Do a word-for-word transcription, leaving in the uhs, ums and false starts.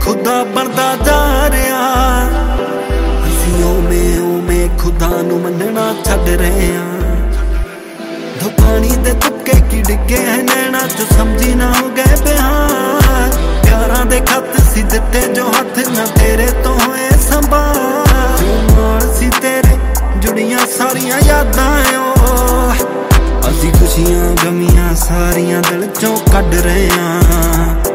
खुदा बनदा जा रहा, असीं उवें उवें खुदा नूं मनना छड्ड रहे हां। दो पानी दे तुक्के की डिगे है नैना चो समझी ना हो गए बिहार। प्यारां दे खत सी दिते जो हथ ना तेरे तो होए संभाल। जो नाल सी तेरे जुड़ियां सारियां यादां ओ, असीं खुशियां गमियां सारियां दिल चों कढ रहे हां।